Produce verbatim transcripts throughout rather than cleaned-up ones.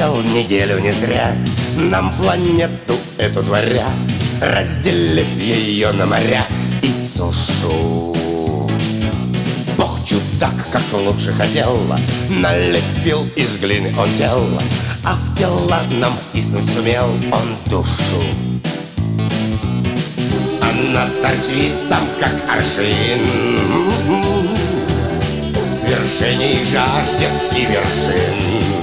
начал неделю не зря, нам планету эту творя, разделив ее на моря и сушу. Бог чудак, как лучше хотел, налепил из глины он тело, а в тела нам втиснуть сумел он душу. Она торчит там, как аршин, свершений жаждет и вершин.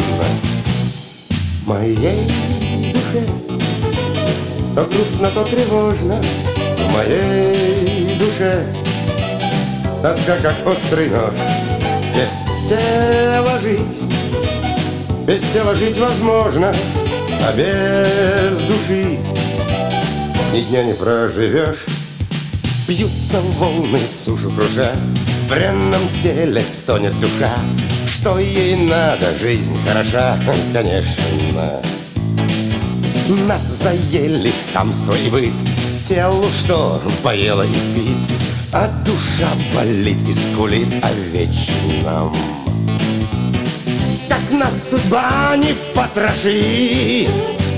Моей душе то грустно, то тревожно, в моей душе тоска, как острый нож. Без тела жить, без тела жить возможно, а без души ни дня не проживешь. Бьются волны, сушу круша, в бренном теле стонет душа. Что ей надо, жизнь хороша, конечно. Нас заели хамство и быт, телу что поело и спит, а душа болит и скулит о вечном. Как нас судьба не потрошит,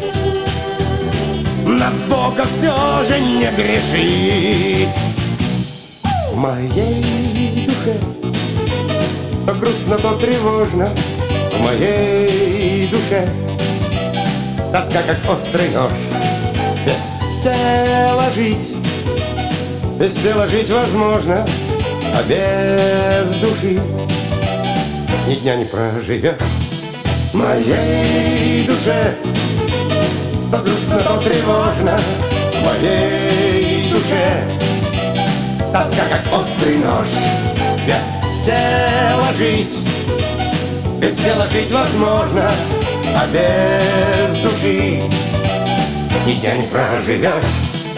на Бога все же не грешит. В моей душе то грустно, то тревожно, в моей душе тоска, как острый нож. Без тела жить, без тела жить возможно, а без души ни дня не проживешь. В моей душе то грустно, то тревожно, в моей душе тоска, как острый нож. Без тела жить, без тела жить возможно, а без души ни дня не проживешь.